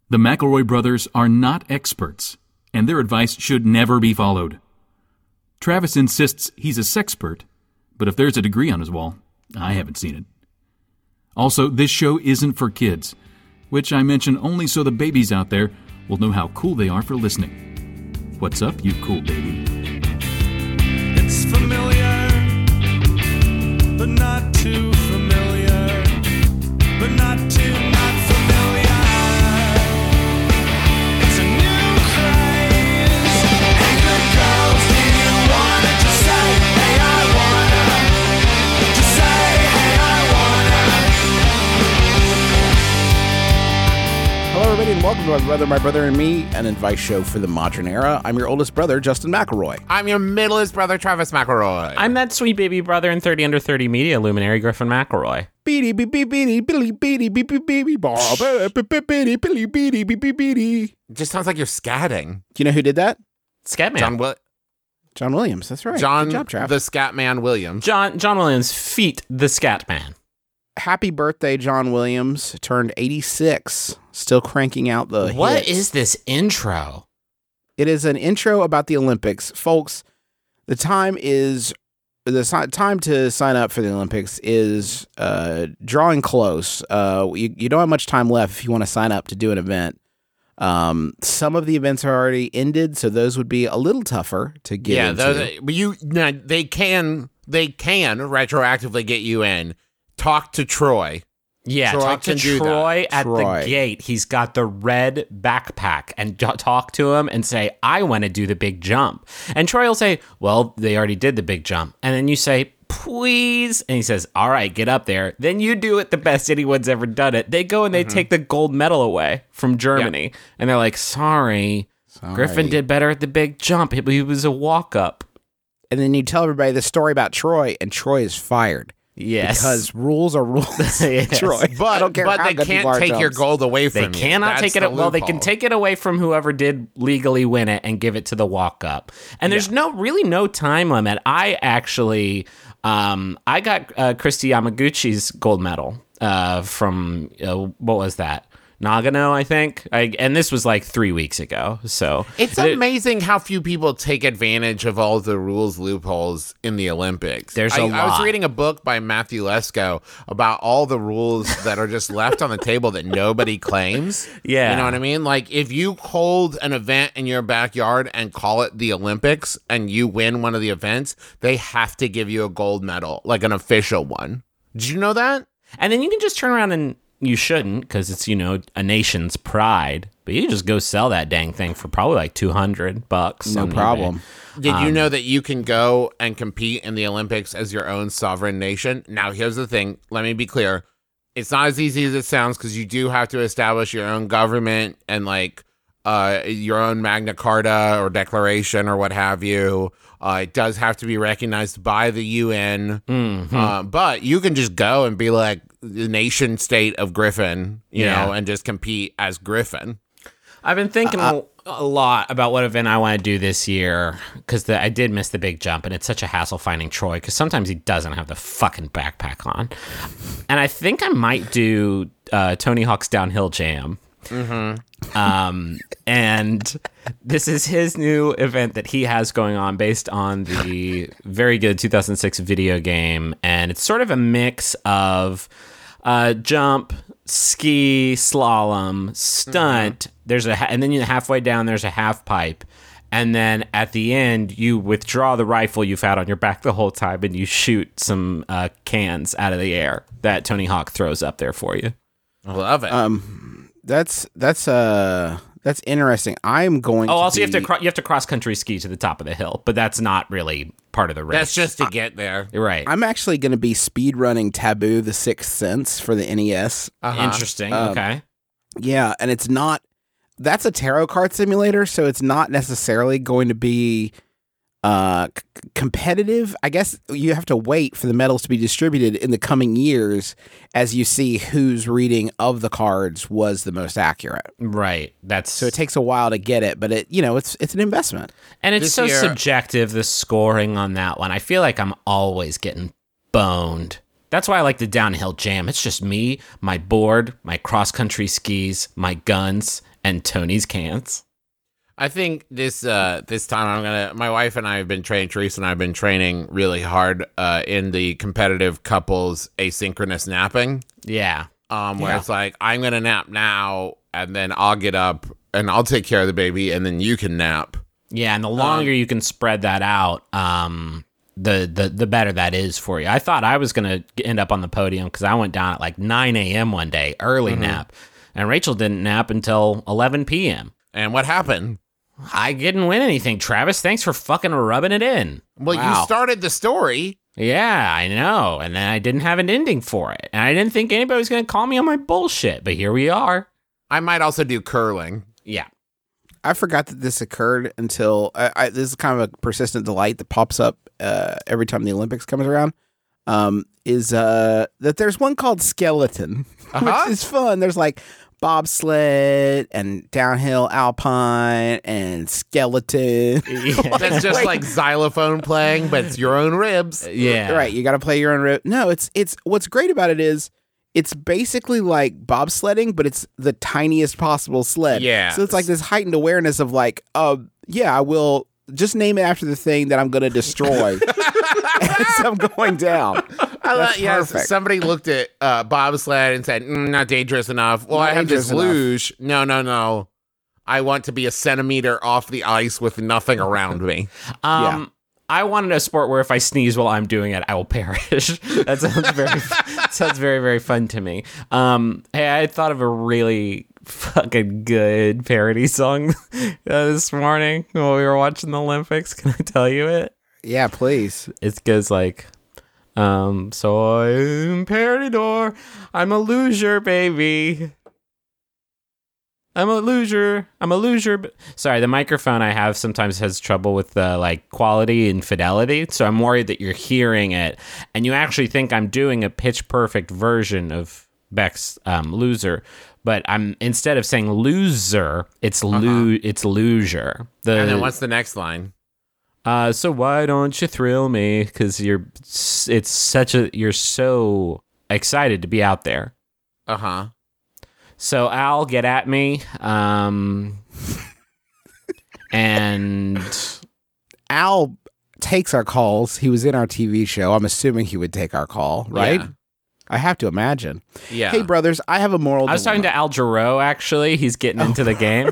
The McElroy brothers are not experts, and their advice should never be followed. Travis insists he's a sexpert, but if there's a degree on his wall, I haven't seen it. Also, this show isn't for kids, which I mention only so the babies out there will know how cool they are for listening. What's up, you cool baby? It's familiar, but not too familiar, but not too not familiar. It's a new craze. Hey, good girls, do you wanna just say, hey, I wanna? Just say, hey, I wanna. Hello, everybody, and welcome to My Brother and Me, an advice show for the modern era. I'm your oldest brother, Justin McElroy. I'm your middleest brother, Travis McElroy. I'm that sweet baby brother and 30 under 30 media luminary, Griffin McElroy. Beady beep beep beady billy beady beep beep beady bar beady billy beady beep beep beady. It just sounds like you're scatting. Do you know who did that? Scatman. John Williams. That's right. John, Good job, Trav. the Scatman Williams. John Williams, feet the Scatman. Happy birthday, John Williams. Turned 86. Still cranking out the What hits. is this intro? It is an intro about the Olympics, folks. The time to sign up for the Olympics is drawing close. You don't have much time left if you want to sign up to do an event. Some of the events are already ended, so those would be a little tougher to get into. But they can retroactively get you in. Talk to Troy. Yeah, Troy talk to can do Troy that. at the gate. He's got the red backpack, and talk to him and say, I want to do the big jump. And Troy will say, well, they already did the big jump. And then you say, please. And he says, all right, get up there. Then you do it the best anyone's ever done it. They go and they take the gold medal away from Germany. Yeah. And they're like, sorry, Griffin did better at the big jump. He was a walk-up. And then you tell everybody the story about Troy, and Troy is fired. Yes. Because rules are rules. Yes. Troy. But, I don't care but how they good people can't are take your jumps. gold away from you. They cannot take it. Well, they can take it away from whoever did legally win it and give it to the walk-up. And there's no time limit. I actually, I got Christy Yamaguchi's gold medal from, what was that? Nagano, I think. And this was like 3 weeks ago. So it's amazing how few people take advantage of all the rules loopholes in the Olympics. A lot. I was reading a book by Matthew Lesko about all the rules that are just left on the table that nobody claims. Yeah. You know what I mean? Like if you hold an event in your backyard and call it the Olympics and you win one of the events, they have to give you a gold medal, like an official one. Did you know that? And then you can just turn around and you shouldn't, because it's, a nation's pride. But you can just go sell that dang thing for probably like $200. No problem. Did you know that you can go and compete in the Olympics as your own sovereign nation? Now, here's the thing. Let me be clear. It's not as easy as it sounds because you do have to establish your own government and your own Magna Carta or declaration or what have you. It does have to be recognized by the UN. Mm-hmm. But you can just go and be like the nation state of Griffin, you know, and just compete as Griffin. I've been thinking a lot about what event I want to do this year, because I did miss the big jump, and it's such a hassle finding Troy, because sometimes he doesn't have the fucking backpack on. And I think I might do Tony Hawk's Downhill Jam. Mm-hmm. And this is his new event that he has going on based on the very good 2006 video game, and it's sort of a mix of jump, ski, slalom, stunt. There's and then halfway down there's a half pipe, and then at the end you withdraw the rifle you've had on your back the whole time and you shoot some cans out of the air that Tony Hawk throws up there for you. I love it. That's interesting. I'm going. Oh, also you have to cross country ski to the top of the hill, but that's not really part of the race. That's just to get there. You're right. I'm actually going to be speed running Taboo: The Sixth Sense for the NES. Interesting. Okay. Yeah, and it's not. That's a tarot card simulator, so it's not necessarily going to be competitive. I guess you have to wait for the medals to be distributed in the coming years as you see whose reading of the cards was the most accurate. Right. So it takes a while to get it, but it's an investment. And it's so subjective, the scoring on that one. I feel like I'm always getting boned. That's why I like the Downhill Jam. It's just me, my board, my cross-country skis, my guns, and Tony's cans. I think this time my wife and I have been training, Teresa and I have been training really hard in the competitive couples asynchronous napping. Yeah. Where it's like, I'm going to nap now, and then I'll get up, and I'll take care of the baby, and then you can nap. Yeah, and the longer you can spread that out, the better that is for you. I thought I was going to end up on the podium because I went down at like 9 a.m. one day, early nap, and Rachel didn't nap until 11 p.m. And what happened? I didn't win anything, Travis. Thanks for fucking rubbing it in. Well, Wow. you started the story. Yeah, I know. And then I didn't have an ending for it. And I didn't think anybody was going to call me on my bullshit. But here we are. I might also do curling. Yeah. I forgot that this occurred until this is kind of a persistent delight that pops up every time the Olympics comes around. Is that there's one called Skeleton, which is fun. There's like bobsled and downhill alpine and skeleton. That's just like xylophone playing, but it's your own ribs. Yeah. Right, you got to play your own rib. No, it's what's great about it is it's basically like bobsledding, but it's the tiniest possible sled. Yeah. So it's like this heightened awareness of like, yeah, I will just name it after the thing that I'm going to destroy as I'm going down. That's perfect. Somebody looked at bobsled and said, not dangerous enough. Well, Not I have this dangerous enough. luge. No. I want to be a centimeter off the ice with nothing around me. Yeah. I wanted a sport where if I sneeze while I'm doing it, I will perish. That sounds very, very fun to me. Hey, I thought of a really fucking good parody song this morning while we were watching the Olympics. Can I tell you it? Yeah, please. It goes like, so I'm Parador, I'm a loser, baby. I'm a loser. Sorry, the microphone I have sometimes has trouble with the like quality and fidelity, so I'm worried that you're hearing it and you actually think I'm doing a pitch perfect version of Beck's loser, but I'm instead of saying loser, it's it's loser. And then what's the next line? So why don't you thrill me? Because you're so excited to be out there. Uh-huh. So Al, get at me. And Al takes our calls. He was in our TV show. I'm assuming he would take our call, right? Yeah. I have to imagine. Yeah. Hey, brothers, I have a moral I was talking dilemma. to Al Jarreau, actually. He's getting into the game.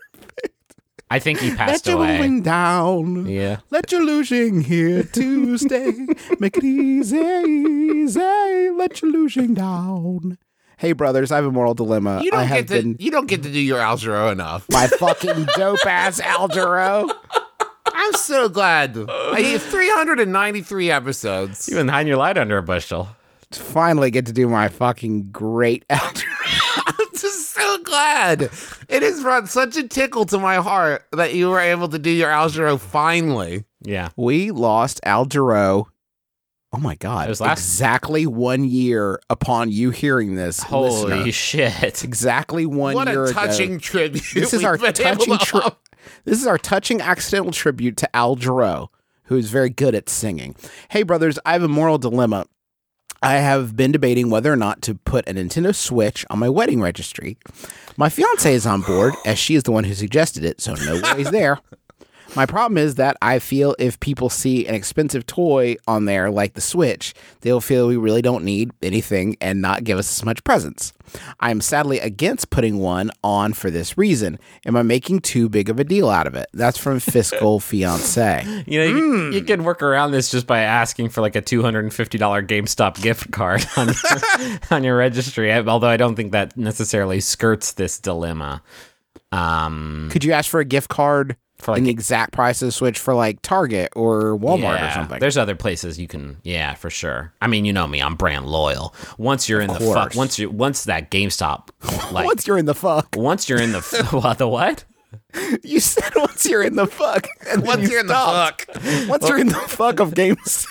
I think he passed Let your away. moving down. Yeah. Let your losing here to stay. Make it easy, easy. Let your losing down. Hey, brothers, I have a moral dilemma. You I don't have get to been you don't get to do your Al Jarreau enough. my fucking dope ass Al Jarreau. I'm so glad. I have 393 episodes. You've been hiding your light under a bushel. To finally get to do my fucking great Al Jarreau. I'm just so glad. It has brought such a tickle to my heart that you were able to do your Al Jarreau finally. Yeah. We lost Al Jarreau. Oh my God. It was last- exactly 1 year upon you hearing this. Holy listener. shit. Exactly 1 What year a ago. touching tribute. This is we've our been touching able to- This is our touching accidental tribute to Al Jarreau, who is very good at singing. Hey, brothers, I have a moral dilemma. I have been debating whether or not to put a Nintendo Switch on my wedding registry. My fiance is on board, as she is the one who suggested it, so no worries there. My problem is that I feel if people see an expensive toy on there like the Switch, they'll feel we really don't need anything and not give us as much presents. I am sadly against putting one on for this reason. Am I making too big of a deal out of it? That's from Fiscal Fiance. You know, you can work around this just by asking for like a $250 GameStop gift card on your registry, although I don't think that necessarily skirts this dilemma. Could you ask for a gift card For like in the exact price of the Switch for like Target or Walmart or something? There's other places you can, yeah, for sure. I mean, you know me, I'm brand loyal. Once you're in the fuck, course. once that GameStop, like, Once you're in the fuck. once you're in the what, the what? You said once you're in the fuck. And then Once you you're in the stopped. fuck. Once you're in the fuck of games.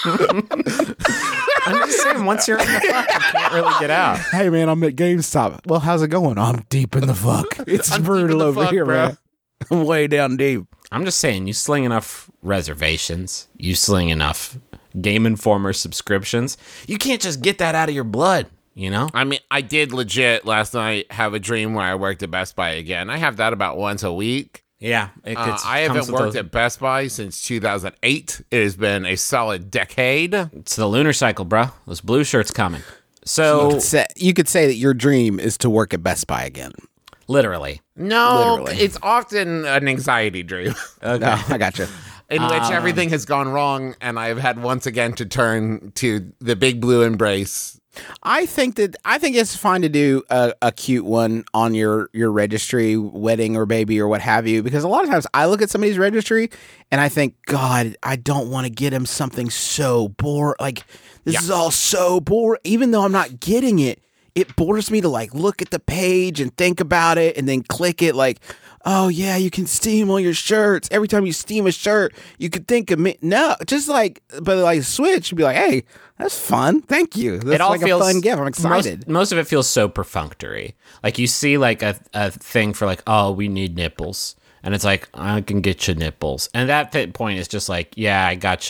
I'm just saying, once you're in the fuck, you can't really get out. Hey man, I'm at GameStop. Well, how's it going? I'm deep in the fuck. It's I'm deep brutal in the over fuck, here, bro. man. I'm way down deep. I'm just saying, you sling enough reservations, you sling enough Game Informer subscriptions, you can't just get that out of your blood. you know? I mean, I did legit last night have a dream where I worked at Best Buy again. I have that about once a week. Yeah. I haven't worked at Best Buy since 2008. It has been a solid decade. It's the lunar cycle, bro. Those blue shirts coming. So, You could say that your dream is to work at Best Buy again. literally. No, Literally. it's often an anxiety dream Okay. No, I got you. in which everything has gone wrong, and I've had once again to turn to the big blue embrace. I think it's fine to do a cute one on your registry, wedding or baby or what have you, because a lot of times I look at somebody's registry and I think, God, I don't want to get him something so boring. Like, this is all so boring. Even though I'm not getting it, it bores me to like look at the page and think about it and then click it like, oh yeah, you can steam all your shirts. Every time you steam a shirt, you could think of me. No, just like, but like Switch, you'd be like, hey, that's fun. Thank you. That's It all like feels a fun gift. I'm excited. Most of it feels so perfunctory. Like you see like a thing for like, oh, we need nipples. And it's like, I can get you nipples. And that point is just like, yeah, I got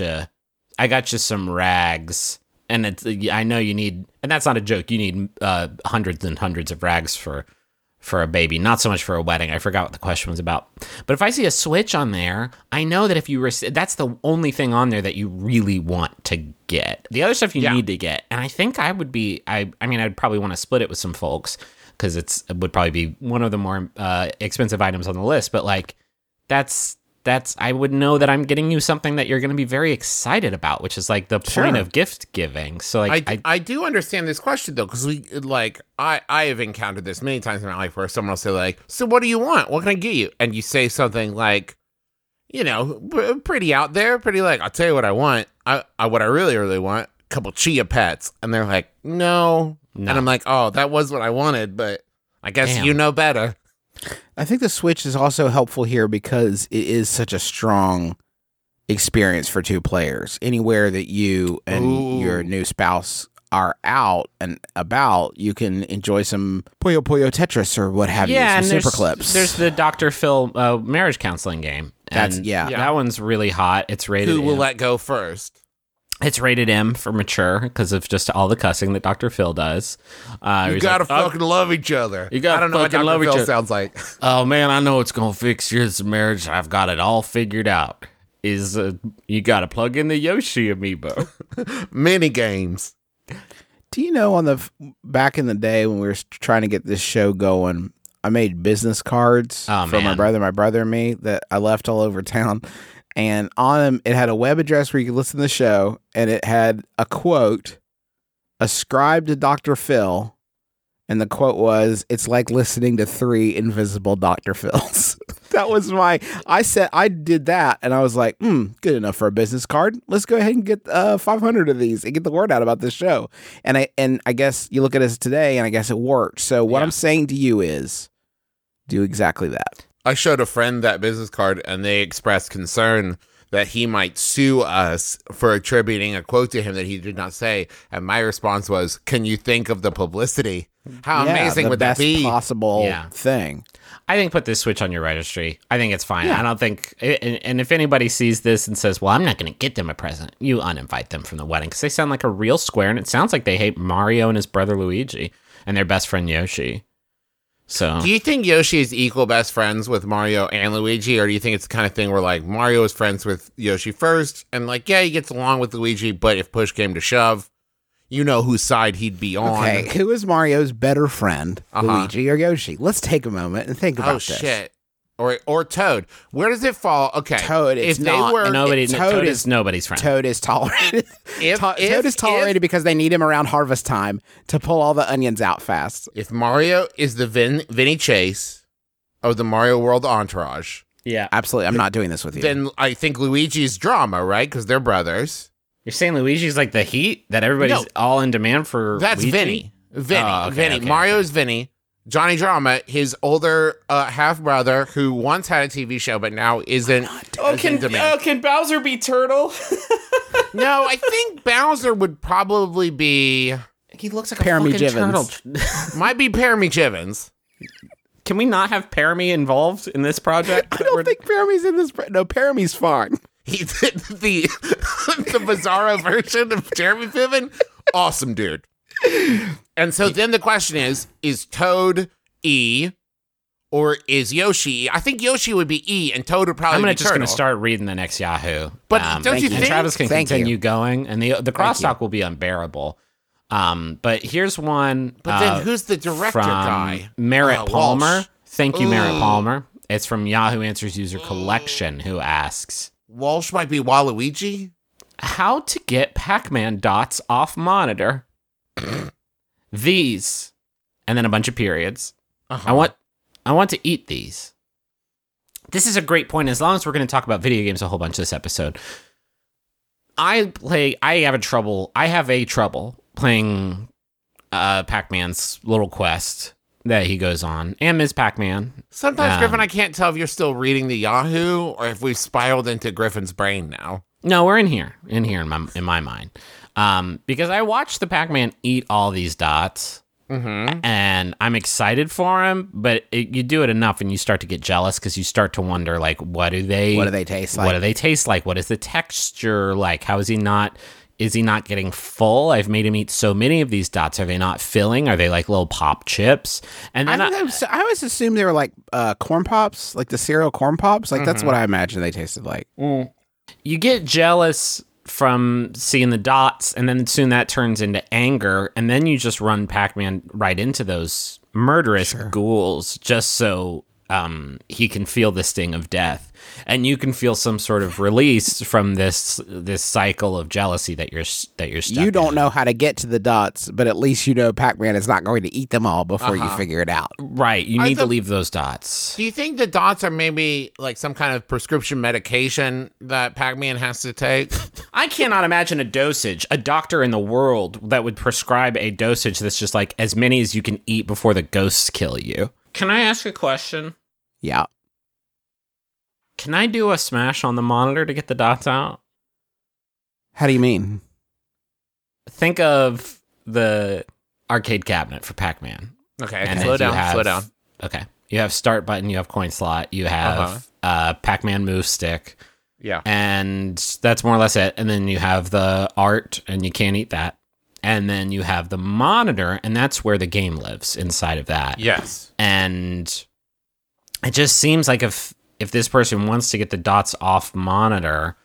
you some rags. And it's, I know you need, and that's not a joke. You need hundreds and hundreds of rags for a baby, not so much for a wedding. I forgot what the question was about. But if I see a Switch on there, I know that if you that's the only thing on there that you really want to get. The other stuff you need to get. And I think I would be, I mean, I'd probably want to split it with some folks because it would probably be one of the more expensive items on the list. But like, that's I would know that I'm getting you something that you're going to be very excited about, which is like the point of gift giving. So like, I do understand this question though, because I have encountered this many times in my life where someone will say like, so what do you want? What can I get you? And you say something like, you know, pretty out there, pretty like, I'll tell you what I want. What I really, really want, a couple chia pets. And they're like, no. And I'm like, oh, that was what I wanted, but I guess you know better. I think the Switch is also helpful here because it is such a strong experience for two players. Anywhere that you and your new spouse are out and about, you can enjoy some Puyo Puyo Tetris or what have you, some Super Clips. There's the Dr. Phil marriage counseling game. That one's really hot. It's rated Who will M. let go first? It's rated M for mature because of just all the cussing that Dr. Phil does. You gotta fucking love each other. You gotta I don't know what fucking Dr. love each Phil other. sounds like. Oh man, I know it's gonna fix your marriage. I've got it all figured out. You gotta plug in the Yoshi amiibo. Mini games. Do you know back in the day when we were trying to get this show going, I made business cards for my brother and me that I left all over town. And on them, it had a web address where you could listen to the show, and it had a quote ascribed to Dr. Phil. And the quote was, "It's like listening to 3 invisible Dr. Phils." That was I did that, and I was like, good enough for a business card. Let's go ahead and get 500 of these and get the word out about this show. And I guess you look at us today, and I guess it worked. So what I'm saying to you is, do exactly that. I showed a friend that business card, and they expressed concern that he might sue us for attributing a quote to him that he did not say. And my response was, can you think of the publicity? How amazing would that be? The best possible thing. I think put this Switch on your registry. I think it's fine. I don't think, and if anybody sees this and says, well, I'm not going to get them a present, you uninvite them from the wedding because they sound like a real square, and it sounds like they hate Mario and his brother Luigi and their best friend Yoshi. So, do you think Yoshi is equal best friends with Mario and Luigi, or do you think it's the kind of thing where like Mario is friends with Yoshi first, and like he gets along with Luigi, but if push came to shove, you know whose side he'd be on? Okay, who is Mario's better friend, Luigi or Yoshi? Let's take a moment and think about this. Oh shit. Or Toad. Where does it fall? Okay. Toad, it's not. Toad is nobody's friend. Toad is tolerated. Toad is tolerated because they need him around harvest time to pull all the onions out fast. If Mario is the Vinny Chase of the Mario World entourage, yeah, absolutely. I'm not doing this with you. Then I think Luigi's drama, right? Because they're brothers. You're saying Luigi's like the heat that everybody's all in demand for? That's Luigi? Vinny. Oh, okay, okay, Mario is Vinny. Johnny Drama, his older half brother, who once had a TV show but now isn't. Can Bowser be Turtle? No, I think Bowser would probably be. He looks like Paramy a fucking Jivens. turtle. Might be Paramy Jivens. Can we not have Paramy involved in this project? I don't think Paramy's in this. No, Paramy's fine. He did the Bizarro version of Jeremy Piven. Awesome, dude. And so then the question is Toad E or is Yoshi E? I think Yoshi would be E and Toad would probably I'm be just going to Turtle. start reading the next Yahoo. But don't you and think- Travis can Thank continue you. going, and the crosstalk will be unbearable. But here's one. But then who's the director from guy? Merritt Palmer. Walsh. Thank you, Merritt Ooh. Palmer. It's from Yahoo Answers User Collection, who asks, Walsh might be Waluigi. how to get Pac-Man dots off monitor. These, and then a bunch of periods. Uh-huh. I want to eat these. This is a great point. As long as we're going to talk about video games a whole bunch this episode, I have a trouble playing Pac-Man's little quest that he goes on, and Ms. Pac-Man. Sometimes, Griffin, I can't tell if you're still reading the Yahoo or if we've spiraled into Griffin's brain now. No, we're in here in my mind, because I watched the Pac-Man eat all these dots, and I'm excited for him. But you do it enough, and you start to get jealous because you start to wonder, like, what do they taste like? What do they taste like? What is the texture like? How is he not? Is he not getting full? I've made him eat so many of these dots. Are they not filling? Are they like little pop chips? And then I always assumed they were like corn pops, like the cereal corn pops. Like that's what I imagine they tasted like. you get jealous from seeing the dots, and then soon that turns into anger, and then you just run Pac-Man right into those murderous ghouls just so he can feel the sting of death, and you can feel some sort of release from this cycle of jealousy that you're stuck You don't in. know how to get to the dots, but at least you know Pac-Man is not going to eat them all before you figure it out. Right, you I need to thought- leave those dots. Do you think the dots are maybe like some kind of prescription medication that Pac-Man has to take? I cannot imagine a doctor in the world that would prescribe a dosage that's just like as many as you can eat before the ghosts kill you. Can I ask a question? Yeah. Can I do a smash on the monitor to get the dots out? How do you mean? Think of the arcade cabinet for Pac-Man. Okay, And slow then you down, slow down. Okay. You have start button, you have coin slot, you have Pac-Man move stick, Yeah. and that's more or less it. And then you have the art, and you can't eat that. And then you have the monitor, and that's where the game lives inside of that. Yes. And it just seems like if this person wants to get the dots off monitor,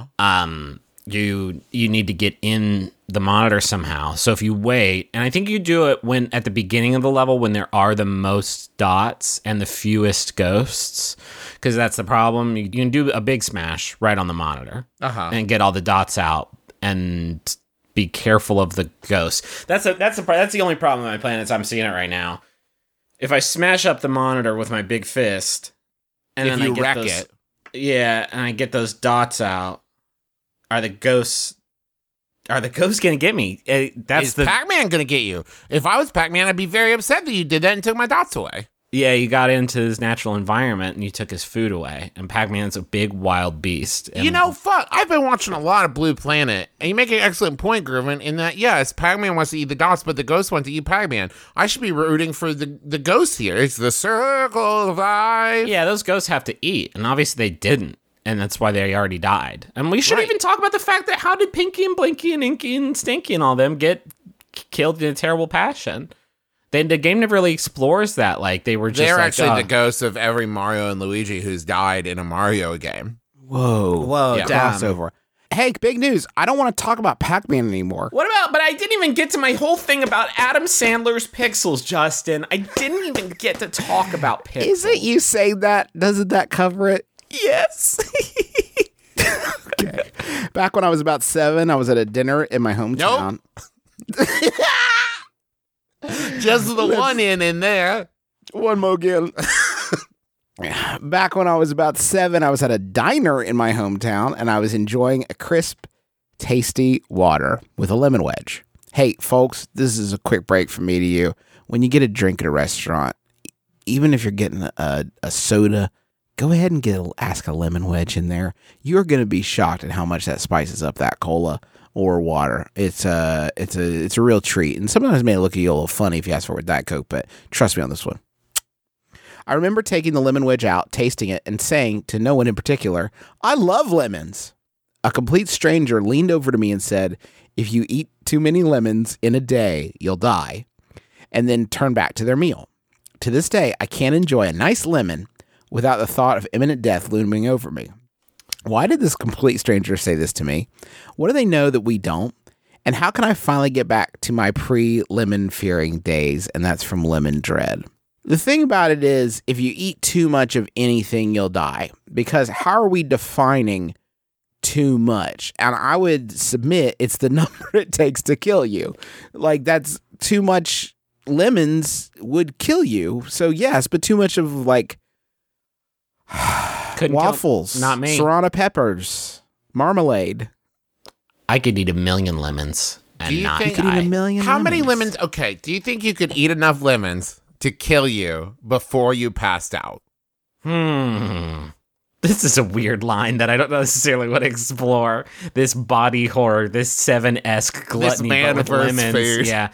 you need to get in the monitor somehow. So if you wait, and I think you do it when at the beginning of the level when there are the most dots and the fewest ghosts, because that's the problem. You can do a big smash right on the monitor and get all the dots out and be careful of the ghosts. That's the only problem with my plan as I'm seeing it right now. If I smash up the monitor with my big fist, and If then I you get wreck those, it. yeah, and I get those dots out, are the ghosts gonna get me? That's Is the Pac-Man gonna get you? If I was Pac-Man, I'd be very upset that you did that and took my dots away. yeah. You got into his natural environment and you took his food away. And Pac-Man's a big wild beast. And You know, fuck. I've been watching a lot of Blue Planet, and you make an excellent point, Griffin, in that, yes, Pac-Man wants to eat the dots, but the ghost wants to eat Pac-Man. I should be rooting for the ghost here. It's the circle of life. yeah, those ghosts have to eat, and obviously they didn't. And that's why they already died. And we should Right. even talk about the fact that how did Pinky and Blinky and Inky and Stinky and all them get killed in a terrible passion? The game never really explores that. Like, they were just They're like, actually "Oh." the ghosts of every Mario and Luigi who's died in a Mario game. Whoa. Yeah. Crossover. Hey, big news. I don't want to talk about Pac-Man anymore. What about, but I didn't even get to my whole thing about Adam Sandler's Pixels, Justin. I didn't even get to talk about Pixels. Is it you saying that? Doesn't that cover it? Yes. Okay. Back when I was about 7, I was at a dinner in my hometown. Just the one in there. One more again. Back when I was about 7, I was at a diner in my hometown, and I was enjoying a crisp, tasty water with a lemon wedge. Hey, folks, this is a quick break from me to you. When you get a drink at a restaurant, even if you're getting a soda, go ahead and ask a lemon wedge in there. You're going to be shocked at how much that spices up that cola or water. It's a real treat. And sometimes it may look at you a little funny if you ask for it with Diet Coke, but trust me on this one. I remember taking the lemon wedge out, tasting it, and saying to no one in particular, "I love lemons." A complete stranger leaned over to me and said, if you eat too many lemons in a day, you'll die, and then turn back to their meal. To this day, I can't enjoy a nice lemon without the thought of imminent death looming over me. Why did this complete stranger say this to me? What do they know that we don't? And how can I finally get back to my pre-lemon fearing days? And that's from Lemon Dread. The thing about it is, if you eat too much of anything, you'll die. Because how are we defining too much? And I would submit it's the number it takes to kill you. Like, that's too much. Lemons would kill you. So yes, but too much of like waffles, not me. serrano peppers, marmalade. I could eat 1,000,000 lemons and Do you not think- You could eat die. 1,000,000 How many lemons. lemons? Okay, do you think you could eat enough lemons to kill you before you passed out? This is a weird line that I don't necessarily want to explore. This body horror, this Seven-esque gluttony, man but with versus lemons. food. Yeah.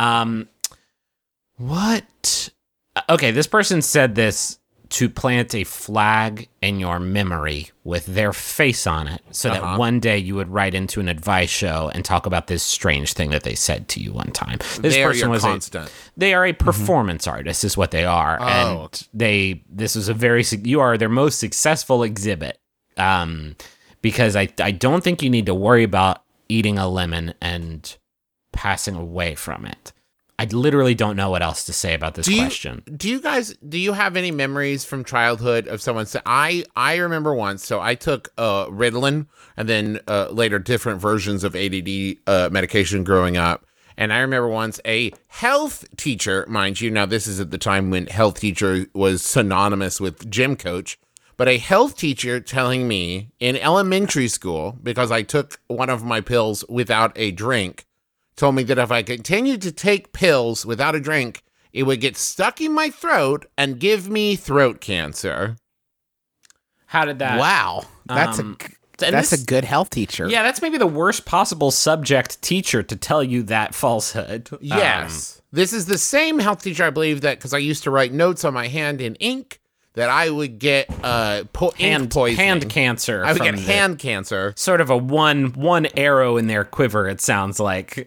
What? Okay, this person said this to plant a flag in your memory with their face on it so that one day you would write into an advice show and talk about this strange thing that they said to you one time. This They are person your was constant. they are a performance artist is what they are. Oh. And this is you are their most successful exhibit. Because I don't think you need to worry about eating a lemon and passing away from it. I literally don't know what else to say about this question. Do you have any memories from childhood of someone say, I remember once, so I took Ritalin and then later different versions of ADD medication growing up. And I remember once a health teacher, mind you, now this is at the time when health teacher was synonymous with gym coach, but a health teacher telling me in elementary school, because I took one of my pills without a drink, told me that if I continued to take pills without a drink, it would get stuck in my throat and give me throat cancer. How did that? Wow, that's and a this- good health teacher. Yeah, that's maybe the worst possible subject teacher to tell you that falsehood. Yes. This is the same health teacher, I believe, that because I used to write notes on my hand in ink, that I would get ink poisoning. Hand cancer. I would from get hand cancer. sort of a one arrow in their quiver, it sounds like.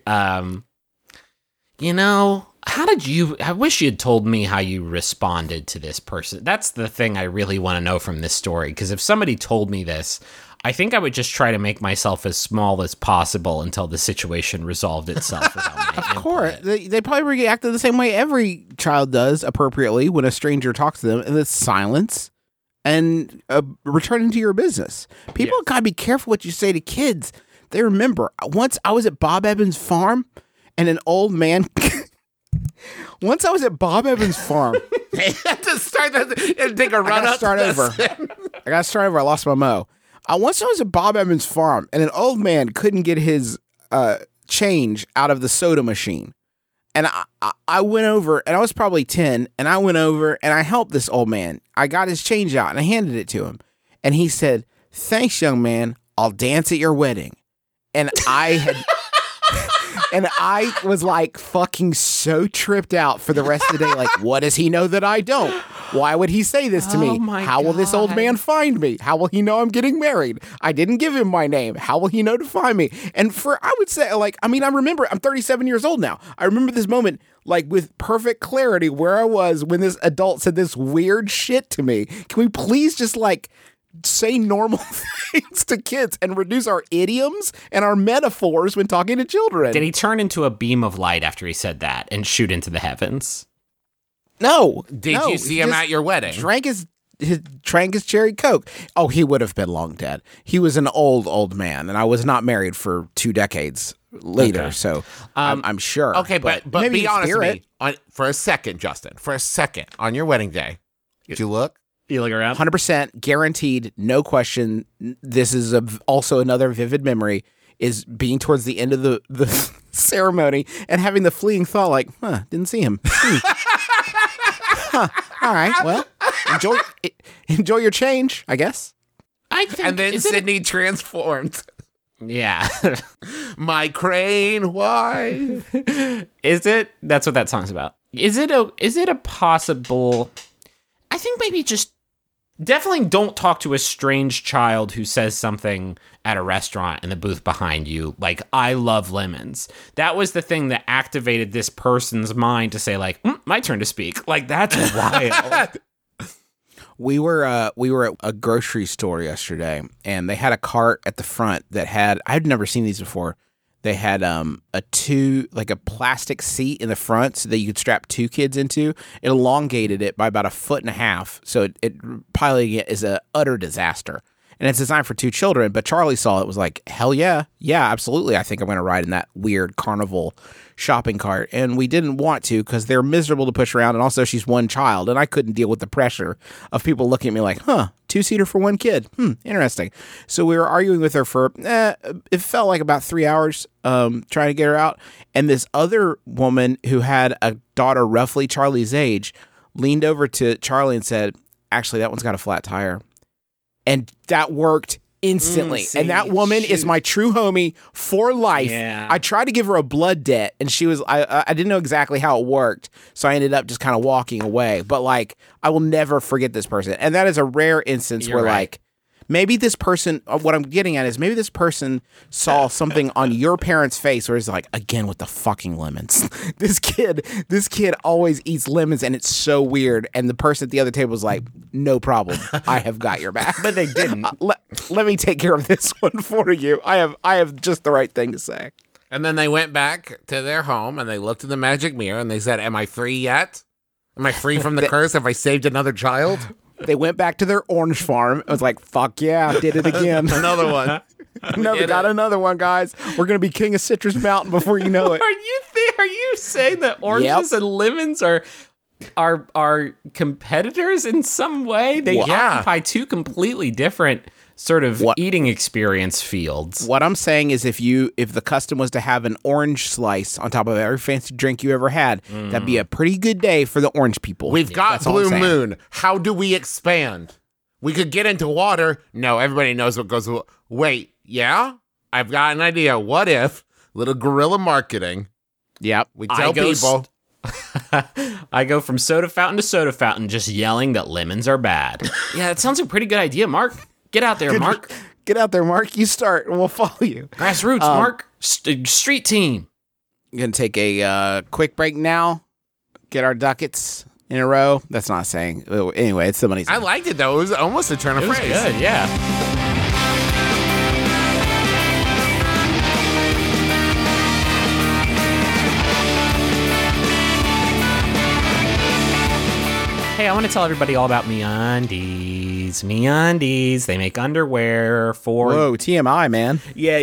How did you... I wish you had told me how you responded to this person. That's the thing I really want to know from this story, because if somebody told me this, I think I would just try to make myself as small as possible until the situation resolved itself. Without my Of course, they probably reacted the same way every child does appropriately when a stranger talks to them, and it's silence and returning to your business. People gotta be careful what you say to kids. They remember. Once I was at Bob Evans' farm, and an old man. Once I was at Bob Evans' farm. To start that, and take a run I gotta up. start over. I gotta start over. I lost my mo. Once I was at Bob Evans' farm, and an old man couldn't get his change out of the soda machine. And I went over, and I was probably 10, and I went over, and I helped this old man. I got his change out, and I handed it to him. And he said, "Thanks, young man. I'll dance at your wedding." And I had... And I was like fucking so tripped out for the rest of the day. Like, what does he know that I don't? Why would he say this to me? my How will this old God. man find me? How will he know I'm getting married? I didn't give him my name. How will he know to find me? And I would say, like, I remember, I'm 37 years old now. I remember this moment, like, with perfect clarity where I was when this adult said this weird shit to me. Can we please just, like, say normal things to kids and reduce our idioms and our metaphors when talking to children? Did he turn into a beam of light after he said that and shoot into the heavens? No. Did no, you see he him just at your wedding? Drank his cherry Coke. Oh, he would have been long dead. He was an old man, and I was not married for 2 decades later, Okay. so I'm sure. Okay, but maybe be in honest with spirit. me for a second, Justin. For a second, on your wedding day, did you look? You look around? 100% guaranteed, no question. This is also another vivid memory, is being towards the end of the ceremony and having the fleeting thought like, didn't see him. All right, well, enjoy your change, I guess. I think, And then is it- Sydney transformed. Yeah. My crane wife. Is it? That's what that song's about. Is it a possible... I think maybe just Definitely don't talk to a strange child who says something at a restaurant in the booth behind you, like, I love lemons. That was the thing that activated this person's mind to say, like, my turn to speak. Like, that's wild. We were at a grocery store yesterday, and they had a cart at the front that had, I've never seen these before. They had a plastic seat in the front so that you could strap two kids into. It elongated it by about 1.5 feet, so it piloting it is a utter disaster. And it's designed for two children, but Charlie saw it, was like, hell yeah, absolutely. I think I'm going to ride in that weird carnival shopping cart. And we didn't want to because they're miserable to push around, and also she's one child, and I couldn't deal with the pressure of people looking at me like, two-seater for one kid. Interesting. So we were arguing with her for, it felt like about 3 hours trying to get her out. And this other woman who had a daughter roughly Charlie's age leaned over to Charlie and said, actually, that one's got a flat tire. And that worked instantly. And that woman is my true homie for life. Yeah. I tried to give her a blood debt, and she was, I didn't know exactly how it worked. So I ended up just kind of walking away. But like, I will never forget this person. And that is a rare instance You're where right. like, maybe this person, what I'm getting at is maybe this person saw something on your parents' face where it's like, again with the fucking lemons. This kid always eats lemons, and it's so weird. And the person at the other table was like, no problem. I have got your back. But they didn't. Let me take care of this one for you. I have just the right thing to say. And then they went back to their home and they looked in the magic mirror and they said, am I free yet? Am I free from the curse? Have I saved another child? They went back to their orange farm. I was like, fuck yeah, did it again. Another one. They got another one, guys. We're going to be king of Citrus Mountain before you know it. Are you saying that oranges and lemons are competitors in some way? They occupy two completely different sort of eating experience fields. What I'm saying is if the custom was to have an orange slice on top of every fancy drink you ever had, that'd be a pretty good day for the orange people. We've got That's all I'm Blue saying. Moon. How do we expand? We could get into water. No, everybody knows what goes. Wait, yeah? I've got an idea. What if little guerrilla marketing? Yep. We tell people. I go from soda fountain to soda fountain just yelling that lemons are bad. Yeah, that sounds like a pretty good idea, Mark. Get out there, Mark. Get out there, Mark. You start, and we'll follow you. Grassroots, Mark. Street team. I'm going to take a quick break now. Get our ducats in a row. That's not saying. Anyway, it's somebody's. I liked it, though. It was almost a turn of It was phrase. good, yeah. Hey, I want to tell everybody all about MeUndies. MeUndies, they make underwear for... Whoa, TMI, man. Yeah.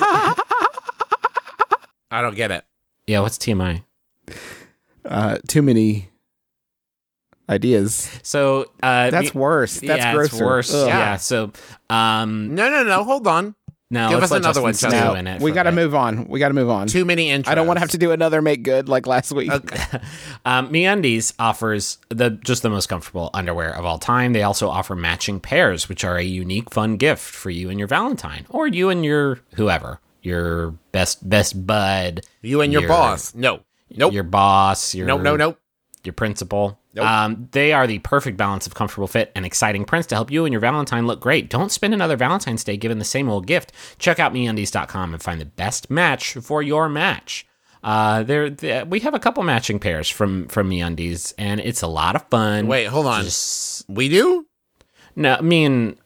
I don't get it. Yeah, what's TMI? Too many ideas. So... That's worse. That's yeah, grosser. it's worse. Ugh. Yeah, so... No. Hold on. No, Give let's us let another Justin one, stew Chelsea. in it We for got to a bit. move on. Too many intros. I don't want to have to do another make good like last week. MeUndies offers just the most comfortable underwear of all time. They also offer matching pairs, which are a unique, fun gift for you and your Valentine, or you and your whoever, your best bud, You and your boss. No. Nope. your boss, your Nope. your principal. Nope. They are the perfect balance of comfortable fit and exciting prints to help you and your Valentine look great. Don't spend another Valentine's Day giving the same old gift. Check out MeUndies.com and find the best match for your match. We have a couple matching pairs from MeUndies, and it's a lot of fun. Wait, hold on. Just- We do? no, me and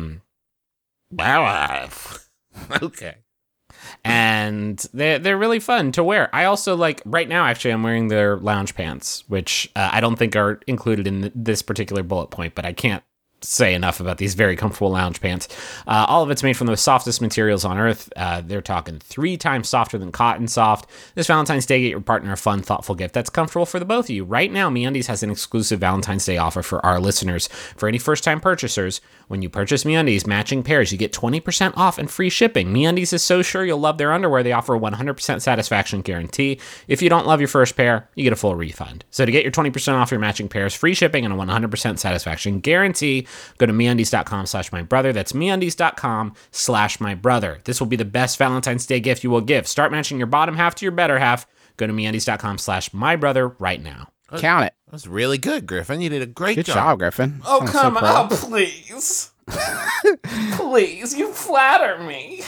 Okay. and they're really fun to wear. I also like right now. Actually, I'm wearing their lounge pants, which I don't think are included in this particular bullet point, but I can't say enough about these very comfortable lounge pants. All of it's made from the softest materials on earth. They're talking 3 times softer than cotton soft. This Valentine's Day, get your partner a fun, thoughtful gift that's comfortable for the both of you. Right now, MeUndies has an exclusive Valentine's Day offer for our listeners. For any first-time purchasers, when you purchase MeUndies matching pairs, you get 20% off and free shipping. MeUndies is so sure you'll love their underwear, they offer a 100% satisfaction guarantee. If you don't love your first pair, you get a full refund. So to get your 20% off your matching pairs, free shipping, and a 100% satisfaction guarantee, go to MeUndies.com/mybrother. That's MeUndies.com/mybrother. This will be the best Valentine's Day gift you will give. Start matching your bottom half to your better half. Go to MeUndies.com/mybrother right now. Count it. That was really good, Griffin. You did a great Good job, Griffin. Oh, I'm so come proud. on, please. Please, you flatter me.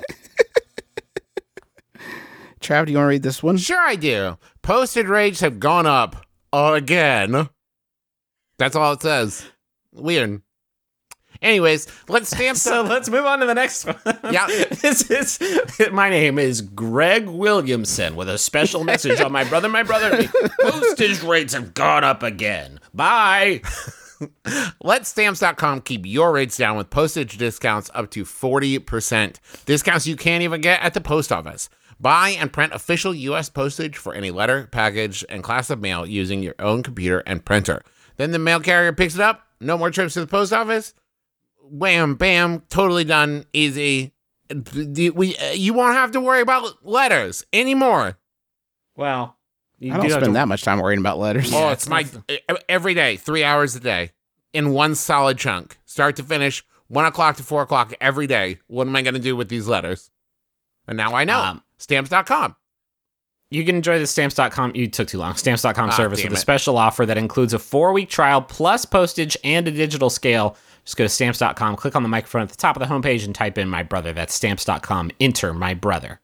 Trav, do you want to read this one? Sure I do. Postage rates have gone up again. That's all it says. Weird. Anyways, let's stamp So let's move on to the next one. Yeah. My name is Greg Williamson with a special message on my brother. Postage rates have gone up again. Bye. Let Stamps.com keep your rates down with postage discounts up to 40%. Discounts you can't even get at the post office. Buy and print official U.S. postage for any letter, package, and class of mail using your own computer and printer. Then the mail carrier picks it up. No more trips to the post office. Wham, bam, totally done, easy. You won't have to worry about letters anymore. Well, you I don't do have spend to- that much time worrying about letters. Oh, it's my every day, 3 hours a day, in one solid chunk, start to finish, 1 o'clock to 4 o'clock every day. What am I going to do with these letters? And now I know. Stamps.com. You can enjoy the Stamps.com. You took too long. Stamps.com service damn with a it. special offer that includes a 4-week trial plus postage and a digital scale. Just go to Stamps.com, click on the microphone at the top of the homepage, and type in my brother. That's Stamps.com. Enter my brother.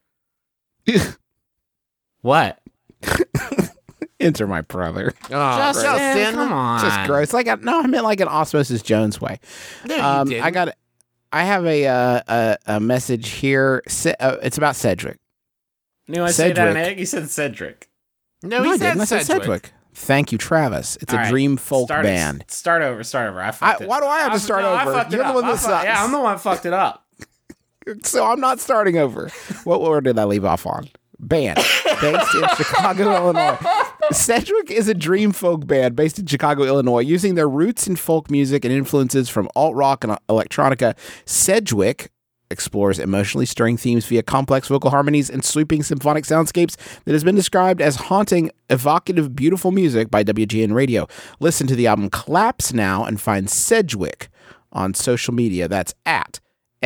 What? Enter my brother. Oh, Justin, come on. Just gross. I meant like an Osmosis Jones way. No, you didn't. I have a message here. It's about Cedric. You want to say that Cedric. an egg? You said Cedric. No, I he didn't. I said said Sedgwick. Sedgwick. Thank you, Travis. It's All a right. dream folk Start band. Start over. I fucked it. Why do I have to start No, over? I fucked it You're the up. one that sucks. Yeah, I'm the one that fucked it up. So I'm not starting over. What word did I leave off on? Band. Based in Chicago, Illinois. Cedric is a dream folk band based in Chicago, Illinois. Using their roots in folk music and influences from alt-rock and electronica, Sedgwick explores emotionally stirring themes via complex vocal harmonies and sweeping symphonic soundscapes that has been described as haunting, evocative, beautiful music by WGN Radio. Listen to the album Collapse now and find Sedgwick on social media. That's at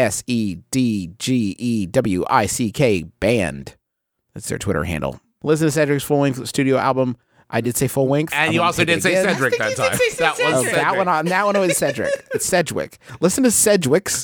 SEDGEWICK band. That's their Twitter handle. Listen to Cedric's full-length studio album. I did say full-length. And I'm you gonna also take it did say again. Cedric that time. That was Oh, Cedric. that one it was Cedric. It's Sedgwick. Listen to Sedgwick's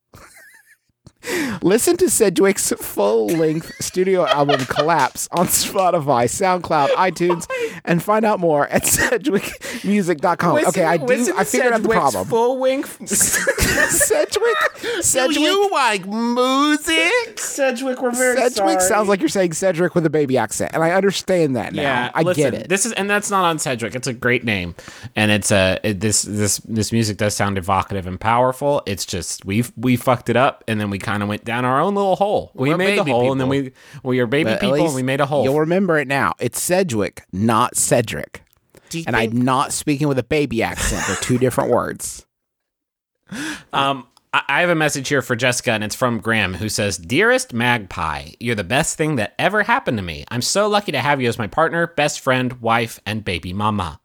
full-length studio album Collapse on Spotify, SoundCloud, iTunes, and find out more at sedgwickmusic.com. Okay, I figured out the problem. Full wink. Sedgwick. Do you like music? Sedgwick, we're very Sedgwick sounds like you're saying Cedric with a baby accent, and I understand that now. Yeah, I listen, get it. And that's not on Cedric. It's a great name, and it's this music does sound evocative and powerful. It's just we fucked it up, and then we kind of went down our own little hole. We We're made the baby hole, and then people. we are baby But at people, and least we made a hole. You'll remember it now. It's Sedgwick, not Cedric. Do you And think- I'm not speaking with a baby accent. They're two different words. I have a message here for Jessica, and it's from Graham, who says, "Dearest Magpie, you're the best thing that ever happened to me. I'm so lucky to have you as my partner, best friend, wife, and baby mama."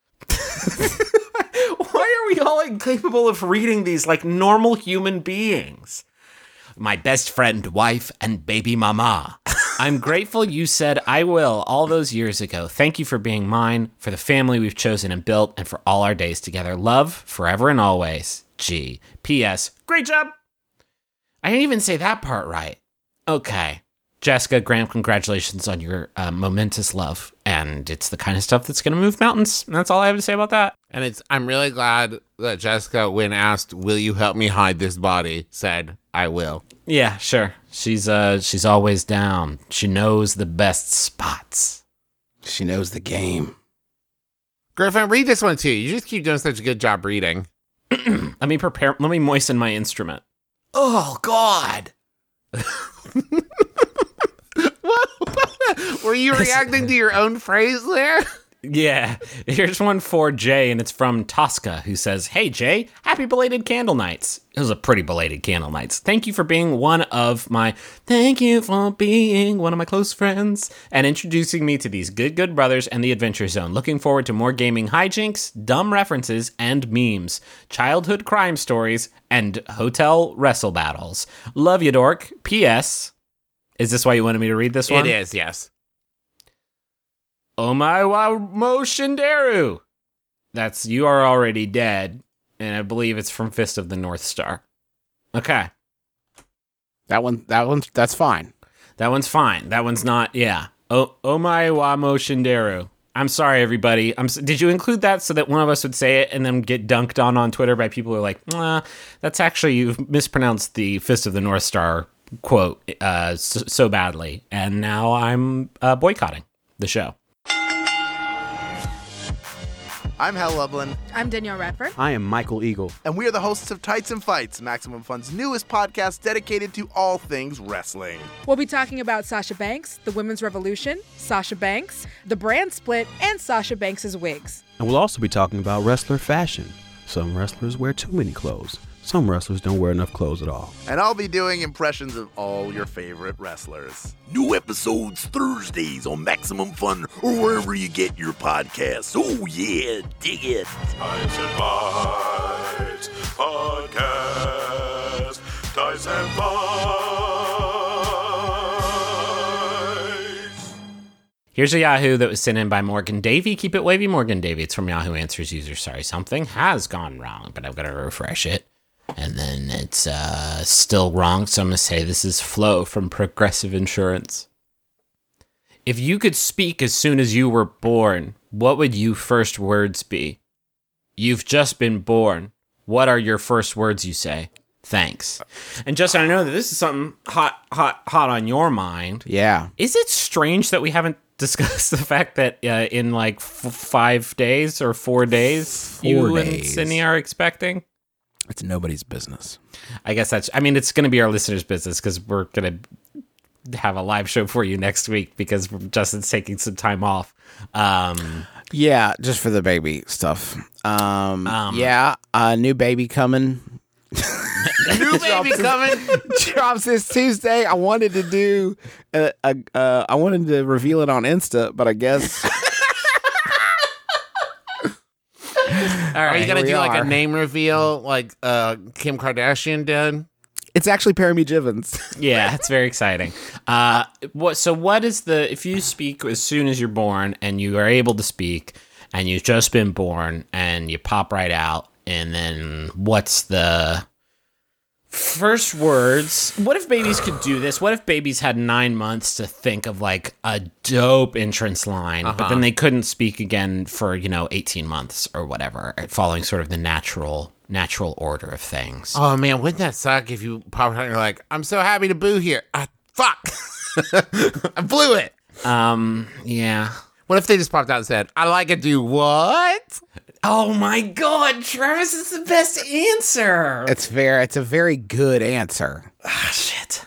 Why are we all incapable of reading these like normal human beings? My best friend, wife, and baby mama. I'm grateful you said I will all those years ago. Thank you for being mine, for the family we've chosen and built, and for all our days together. Love, forever and always. G. P.S. Great job. I didn't even say that part right. Okay. Jessica, Graham, congratulations on your momentous love. And it's the kind of stuff that's going to move mountains. And that's all I have to say about that. And I'm really glad that Jessica, when asked, "Will you help me hide this body?" said, "I will." Yeah, sure. She's always down. She knows the best spots. She knows the game. Griffin, read this one too. You just keep doing such a good job reading. Let me moisten my instrument. Oh, God. Were you reacting to your own phrase there? Yeah, here's one for Jay, and it's from Tosca, who says, "Hey, Jay, happy belated candle nights." It was a pretty belated candle nights. Thank you for being one of my close friends and introducing me to these good brothers and the Adventure Zone. Looking forward to more gaming hijinks, dumb references, and memes, childhood crime stories, and hotel wrestle battles. Love you, dork. P.S. Is this why you wanted me to read this one? It is, yes. Omae wa mo Shinderu. That's You Are Already Dead, and I believe it's from Fist of the North Star. Okay. That's fine. That one's fine. That one's not, yeah. Omae wa mo Shinderu. I'm sorry, everybody. Did you include that so that one of us would say it and then get dunked on Twitter by people who are like, that's actually, you've mispronounced the Fist of the North Star quote so badly. And now I'm boycotting the show. I'm Hal Lublin, I'm Danielle Radford. I am Michael Eagle. and we are the hosts of Tights and Fights, Maximum Fun's newest podcast dedicated to all things wrestling. We'll be talking about Sasha Banks, the women's revolution, Sasha Banks, the brand split, and Sasha Banks' wigs. And we'll also be talking about wrestler fashion. Some wrestlers wear too many clothes. Some wrestlers don't wear enough clothes at all. And I'll be doing impressions of all your favorite wrestlers. New episodes Thursdays on Maximum Fun or wherever you get your podcasts. Oh yeah, dig it. Tights and Fights Podcast. Tights and Fights. Here's a Yahoo that was sent in by Morgan Davey. Keep it wavy, Morgan Davey. It's from Yahoo Answers user. Sorry, something has gone wrong, but I've got to refresh it. And then it's still wrong, so I'm going to say this is Flo from Progressive Insurance. If you could speak as soon as you were born, what would your first words be? You've just been born. What are your first words you say? Thanks. And Justin, I know that this is something hot on your mind. Yeah. Is it strange that we haven't discussed the fact that in like 5 days or 4 days, 4 you and days. Sydney are expecting? It's nobody's business. I guess it's going to be our listeners' business because we're going to have a live show for you next week because Justin's taking some time off. Yeah, just for the baby stuff. Yeah, new baby coming. New baby coming. Drops this Tuesday. I wanted to do, I wanted to reveal it on Insta, but I guess. All right. Are you gonna here we do like are. a name reveal like Kim Kardashian did? It's actually Paramy Jivens. Yeah, it's very exciting. What is if you speak as soon as you're born and you are able to speak and you've just been born and you pop right out, and then what's the first words? What if babies could do this? What if babies had 9 months to think of like a dope entrance line, but then they couldn't speak again for, 18 months or whatever, following sort of the natural order of things. Oh man, wouldn't that suck if you pop out and you're like, I'm so happy to boo here. Fuck. I blew it. Yeah. What if they just popped out and said, I like to do what? Oh my God, Travis is the best answer. It's a very good answer. Shit.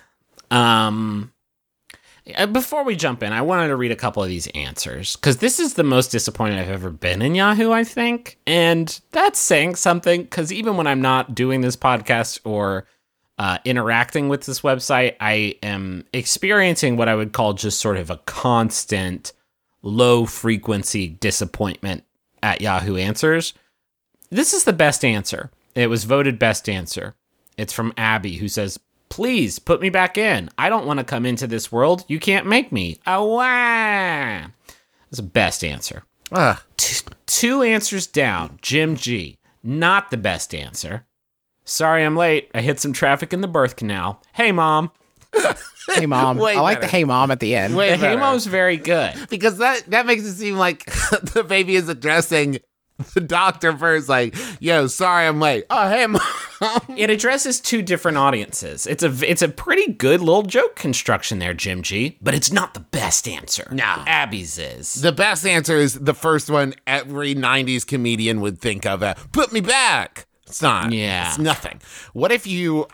Before we jump in, I wanted to read a couple of these answers because this is the most disappointed I've ever been in Yahoo, I think. And that's saying something because even when I'm not doing this podcast or interacting with this website, I am experiencing what I would call just sort of a constant low frequency disappointment at Yahoo Answers. This is the best answer. It was voted best answer. It's from Abby, who says, please put me back in. I don't want to come into this world. You can't make me. Oh, wow. That's the best answer. Two answers down. Jim G. Not the best answer. Sorry I'm late. I hit some traffic in the birth canal. Hey, Mom. Hey, Mom. Way I like better. the Hey Mom at the end. Way The Hey better. Mom's very good. Because that makes it seem like the baby is addressing the doctor first, like, yo, sorry I'm late. Oh, hey, Mom. It addresses two different audiences. It's a pretty good little joke construction there, Jim G, but it's not the best answer. No. Abby's is. The best answer is the first one every 90s comedian would think of. Put me back. It's not. Yeah. It's nothing. What if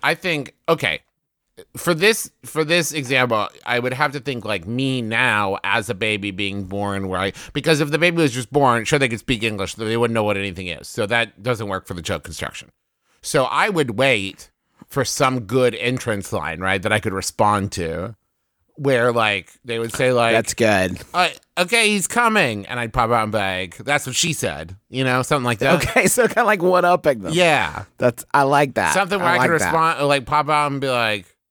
for this example, I would have to think like me now as a baby being born, because if the baby was just born, sure, they could speak English, they wouldn't know what anything is. So that doesn't work for the joke construction. So I would wait for some good entrance line, right, that I could respond to, where like they would say like, That's good. okay, he's coming, and I'd pop out and be like, that's what she said, something like that. Okay, so kind of like one-upping them. Yeah. I like that. Something where I like could that. respond, like pop out and be like,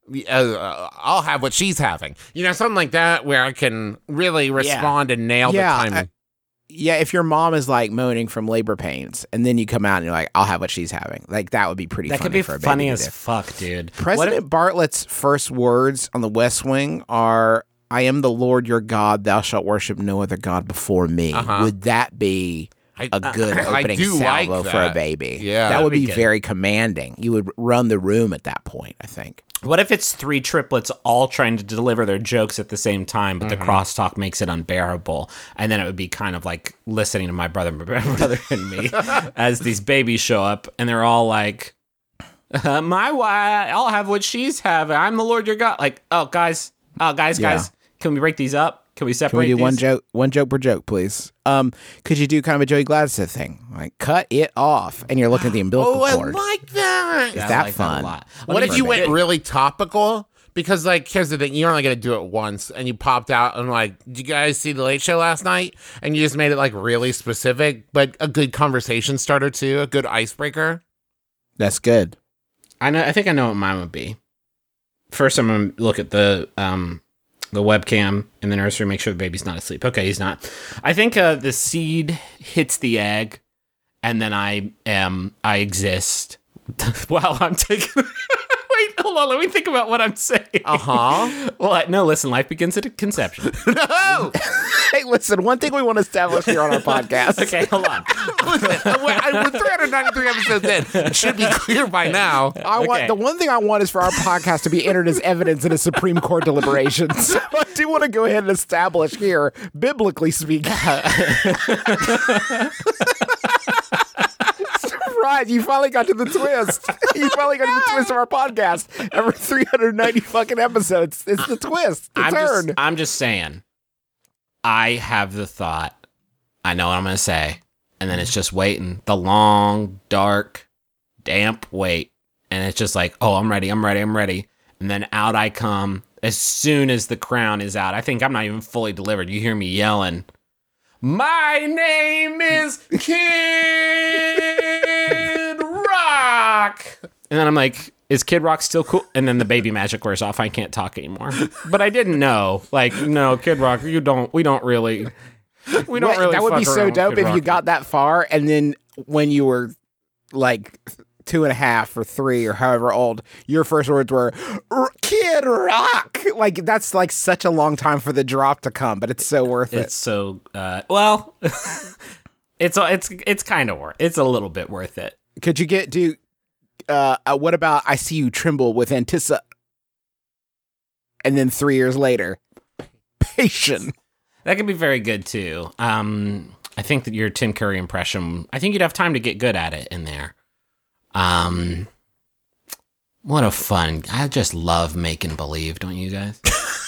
I'll have what she's having. Something like that where I can really respond and nail the timing. Yeah, if your mom is like moaning from labor pains, and then you come out and you're like, "I'll have what she's having," like that would be pretty. That funny could be for a funny baby as to do. fuck, dude. President Bartlett's first words on the West Wing are, "I am the Lord your God. Thou shalt worship no other god before me." Would that be a good opening salvo for a baby? Yeah, that would be good. very commanding. You would run the room at that point, I think. What if it's three triplets all trying to deliver their jokes at the same time, but the crosstalk makes it unbearable? And then it would be kind of like listening to my brother and me as these babies show up, and they're all like, "My wife, I'll have what she's having. I'm the Lord your God." Like, guys, can we break these up? Can we separate? Can we do these? one joke per joke, please? Could you do kind of a Joey Gladstone thing, like cut it off, and you're looking at the umbilical cord? I like that. Is I that like fun? a lot. What if you went really topical? Because, here's the thing. You're only going to do it once, and you popped out and, did you guys see The Late Show last night? And you just made it, really specific, but a good conversation starter, too. A good icebreaker. That's good. I think I know what mine would be. First, I'm going to look at the webcam in the nursery, make sure the baby's not asleep. Okay, he's not. I think the seed hits the egg, and then I exist while I'm taking... Wait, hold on. Let me think about what I'm saying. Well, no, listen. Life begins at conception. No! Hey, listen. One thing we want to establish here on our podcast. Okay, hold on. Listen, we're 393 episodes in. It should be clear by now. The one thing I want is for our podcast to be entered as evidence in a Supreme Court deliberation. So I do want to go ahead and establish here, biblically speaking. Right, you finally got to the twist. You finally got to the twist of our podcast. Every 390 fucking episodes, it's the twist, the turn. I'm just saying. I have the thought. I know what I'm going to say. And then it's just waiting. The long, dark, damp wait. And it's just like, oh, I'm ready. And then out I come as soon as the crown is out. I think I'm not even fully delivered. You hear me yelling, "My name is Kid Rock!" And then I'm like, is Kid Rock still cool? And then the baby magic wears off. I can't talk anymore. But I didn't know. No, Kid Rock, we don't really That would be so dope if you got that far, and then when you were 2.5 or 3 or however old, your first words were Kid Rock. That's such a long time for the drop to come, but it's so worth it. It's so it's kind of worth. It's a little bit worth it. Could you do what about I See You Tremble with Antissa? And then 3 years later, Patient. That could be very good too. I think that your Tim Curry impression, I think you'd have time to get good at it in there. What a fun. I just love making believe, don't you guys?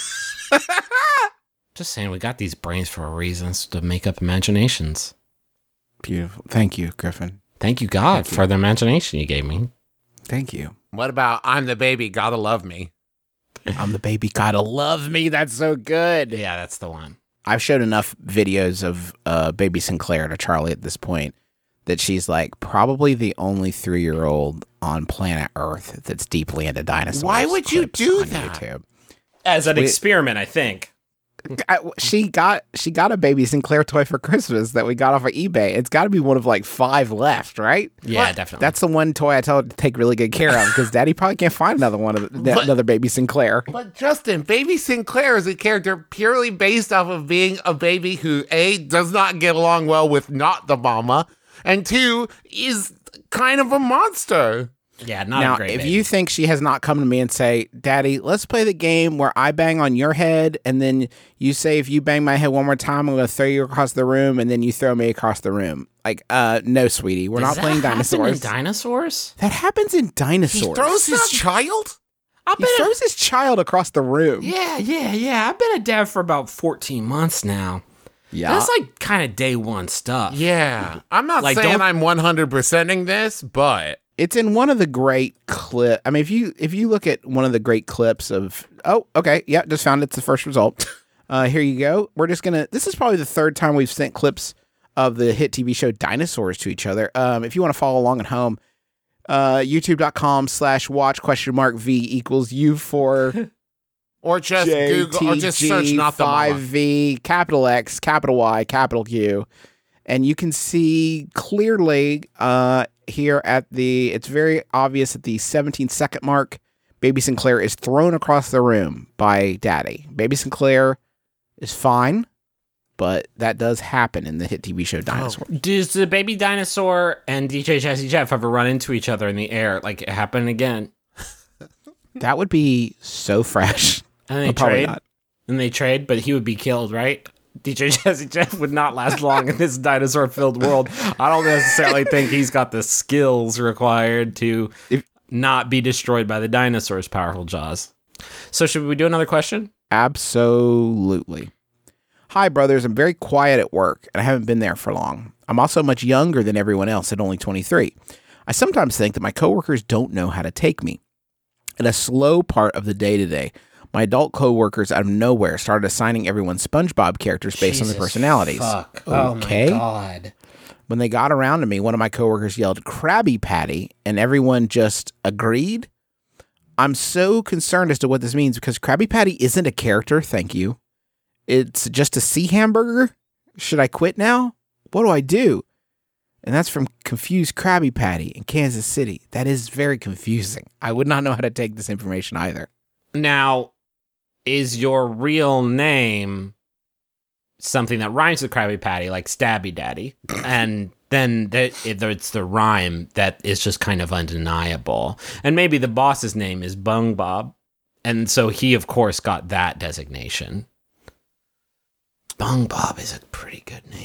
Just saying, we got these brains for a reason, to make up imaginations. Beautiful. Thank you, Griffin. Thank you, God, for the imagination you gave me. Thank you. What about I'm the baby, gotta love me? I'm the baby, gotta love me. That's so good. Yeah, that's the one. I've showed enough videos of baby Sinclair to Charlie at this point that she's probably the only 3-year-old on planet Earth that's deeply into dinosaurs. Why would you do on that? YouTube. As an experiment, I think. She got a baby Sinclair toy for Christmas that we got off of eBay. It's got to be one of 5 left, right? Yeah, definitely. That's the one toy I tell her to take really good care of because Daddy probably can't find another one of another baby Sinclair. But Justin, baby Sinclair is a character purely based off of being a baby who A, does not get along well with not the mama, and 2, is kind of a monster. Yeah, not now, a great if baby. you think she has not come to me and say, "Daddy, let's play the game where I bang on your head, and then you say if you bang my head one more time, I'm going to throw you across the room, and then you throw me across the room." No, sweetie, we're not playing dinosaurs. Dinosaurs? That happens in dinosaurs. He throws his child? He throws his child across the room. Yeah. I've been a dad for about 14 months now. Yeah, That's kind of day one stuff. Yeah. I'm not saying I'm 100%ing this, but it's in one of the great clips. I mean, if you look at one of the great clips of, just found it's the first result. Here you go. We're just this is probably the 3rd time we've sent clips of the hit TV show Dinosaurs to each other. If you want to follow along at home, YouTube.com/watch?V=U4 Or just Google, or just search not the mama. 5V, capital X, capital Y, capital Q. And you can see clearly here it's very obvious at the 17-second mark, Baby Sinclair is thrown across the room by Daddy. Baby Sinclair is fine, but that does happen in the hit TV show Dinosaur. Does the baby dinosaur and DJ Jazzy Jeff ever run into each other in the air? Like it happened again? That would be so fresh. And they But probably trade? not. And they trade, but he would be killed, right? DJ Jazzy Jeff would not last long in this dinosaur-filled world. I don't necessarily think he's got the skills required to not be destroyed by the dinosaur's powerful jaws. So should we do another question? Absolutely. Hi, brothers. I'm very quiet at work, and I haven't been there for long. I'm also much younger than everyone else at only 23. I sometimes think that my coworkers don't know how to take me. At a slow part of the day today, my adult coworkers out of nowhere started assigning everyone SpongeBob characters based on their personalities. Fuck. Okay. Oh my god. When they got around to me, one of my coworkers yelled Krabby Patty, and everyone just agreed. I'm so concerned as to what this means because Krabby Patty isn't a character, thank you. It's just a sea hamburger? Should I quit now? What do I do? And that's from Confused Krabby Patty in Kansas City. That is very confusing. I would not know how to take this information either. Now, is your real name something that rhymes with Krabby Patty, like Stabby Daddy? And then it's the rhyme that is just kind of undeniable. And maybe the boss's name is Bung Bob. And so he, of course, got that designation. Bung Bob is a pretty good name.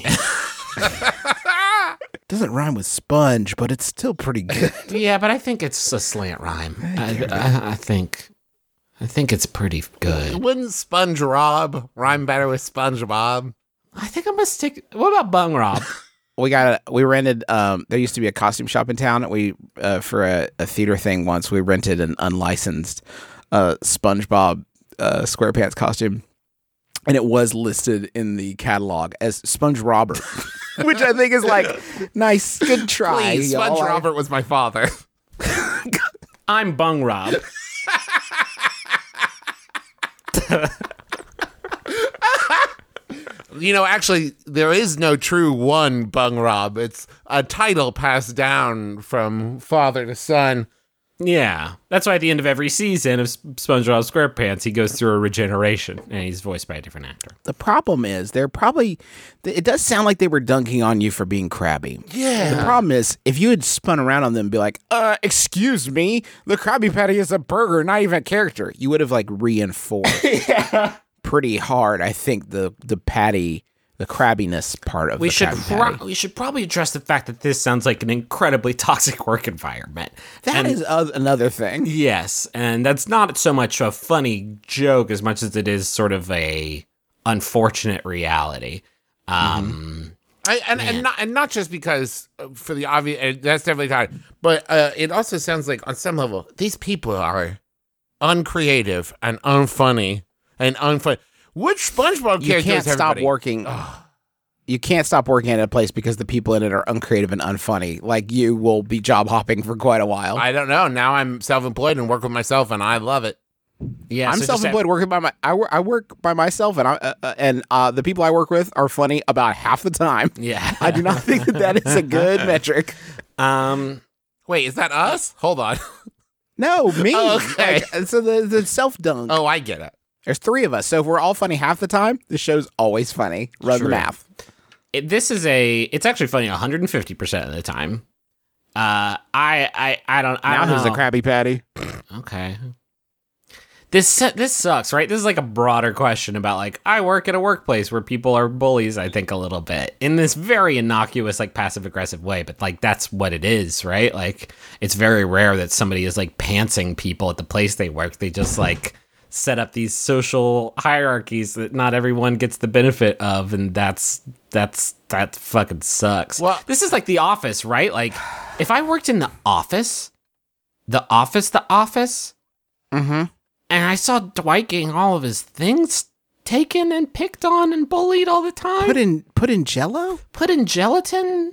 Doesn't rhyme with sponge, but it's still pretty good. Yeah, but I think it's a slant rhyme. I think it's pretty good. Wouldn't Sponge Rob rhyme better with SpongeBob? I think I'm gonna stick. What about Bung Rob? We rented, there used to be a costume shop in town. We, for a theater thing once, we rented an unlicensed SpongeBob SquarePants costume. And it was listed in the catalog as Sponge Robert, which I think is like, nice, good try. Please, Sponge Robert was my father. I'm Bung Rob. You know, actually, there is no true one Bung Rob. It's a title passed down from father to son. Yeah, that's why at the end of every season of SpongeBob SquarePants, he goes through a regeneration, and he's voiced by a different actor. The problem is, it does sound like they were dunking on you for being crabby. Yeah. The problem is, if you had spun around on them and be like, excuse me, the Krabby Patty is a burger, not even a character, you would have like reinforced pretty hard, I think, the patty, the crabbiness part of We the should Krabby Patty. we should probably address the fact that this sounds like an incredibly toxic work environment. That is another thing. Yes, and that's not so much a funny joke as much as it is sort of a unfortunate reality. And not just because for the obvious, that's definitely tied, but it also sounds like on some level these people are uncreative and unfunny and unfunny. Which SpongeBob You characters? can't stop everybody? working. You can't stop working at a place because the people in it are uncreative and unfunny. Like, you will be job hopping for quite a while. I don't know. Now I'm self-employed and work with myself, and I love it. Yeah, I'm so just self-employed, working by I work by myself, and the people I work with are funny about half the time. Yeah. I do not think that is a good metric. Wait, is that us? Hold on. No, me. Okay. So the self dunk. Oh, I get it. There's three of us, so if we're all funny half the time, the show's always funny. Run the True. math. It's actually funny 150% of the time. I don't Now know. who's a Krabby Patty? Okay. This sucks, right? This is like a broader question about like, I work at a workplace where people are bullies, I think, a little bit in this very innocuous, like passive aggressive way, but like that's what it is, right? Like it's very rare that somebody is like pantsing people at the place they work. They just like set up these social hierarchies that not everyone gets the benefit of, and that fucking sucks. Well, this is like The Office, right? Like if I worked in the office, Mm-hmm. and I saw Dwight getting all of his things taken and picked on and bullied all the time. Put in Jello? Put in gelatin.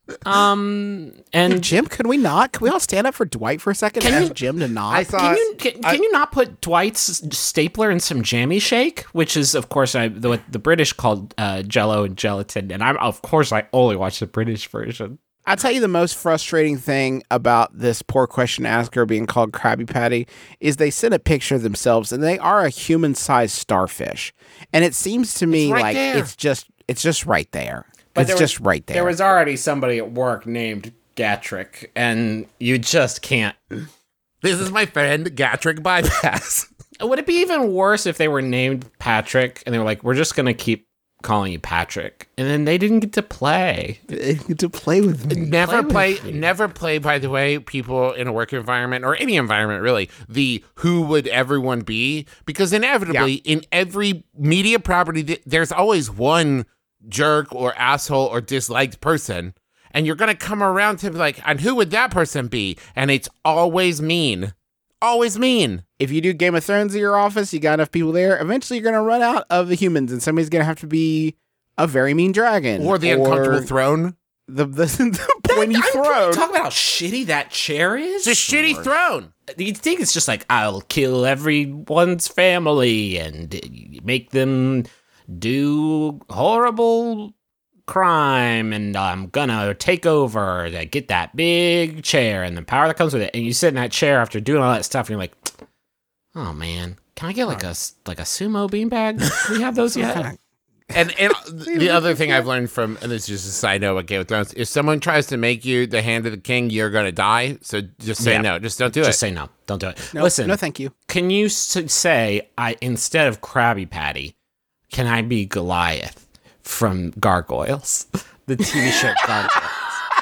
And Jim, could we not? Can we all stand up for Dwight for a second? Can Ask you- Jim to not. I saw. can you not put Dwight's stapler in some jammy shake, which is of course what the British called Jello and gelatin, and I only watch the British version. I'll tell you the most frustrating thing about this poor question asker being called Krabby Patty is they sent a picture of themselves and they are a human-sized starfish, and it seems to me right like there. it's just right there. But It's there just right there. There was already somebody at work named Gatrick, and you just can't. This is my friend Gatrick Bypass. Would it be even worse if they were named Patrick and they were like, we're just going to keep calling you Patrick, and then they didn't get to play? to play with me. Never play, by the way, people in a work environment or any environment really, the who would everyone be? Because inevitably in every media property, there's always one jerk or asshole or disliked person. And you're going to come around to be like, and who would that person be? And it's always mean. Always mean. If you do Game of Thrones in your office, you got enough people there, eventually you're going to run out of the humans and somebody's going to have to be a very mean dragon. Or the uncomfortable throne. The pointy throne. Talk about how shitty that chair is. It's a shitty throne. You think it's just like, I'll kill everyone's family and make them do horrible crime, and I'm gonna take over to get that big chair and the power that comes with it. And you sit in that chair after doing all that stuff, and you're like, oh man, can I get like a sumo beanbag? Do we have those yet? And the other thing I've learned from, and this is just a side note about Game of Thrones, if someone tries to make you the hand of the king, you're going to die. So just say no. Just don't do it. Just say no. Don't do it. No, Listen, no, thank you. can you say, instead of Krabby Patty, can I be Goliath from Gargoyles, the TV show Gargoyles?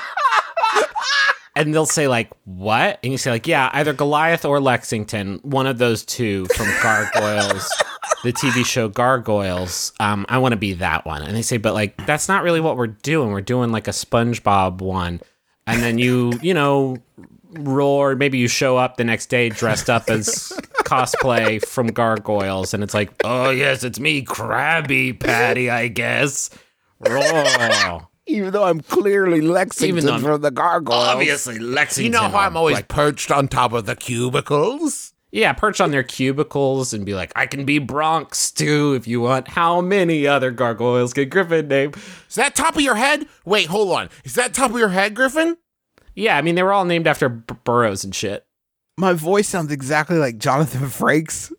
And they'll say like, what? And you say like, yeah, either Goliath or Lexington, one of those two from Gargoyles, the TV show Gargoyles. I want to be that one. And they say, but like, that's not really what we're doing. We're doing like a SpongeBob one. And then you know, roar. Maybe you show up the next day dressed up as cosplay from Gargoyles. And it's like, oh yes, it's me, Krabby Patty, I guess. Roar. Even though I'm clearly Lexington from the Gargoyles. Obviously, Lexington. You know how I'm always like, perched on top of the cubicles? yeah, perch on their cubicles and be like, I can be Bronx too if you want. How many other gargoyles get Griffin name? Is that top of your head? Wait, hold on. Is that top of your head, Griffin? Yeah, I mean, they were all named after boroughs and shit. My voice sounds exactly like Jonathan Frakes.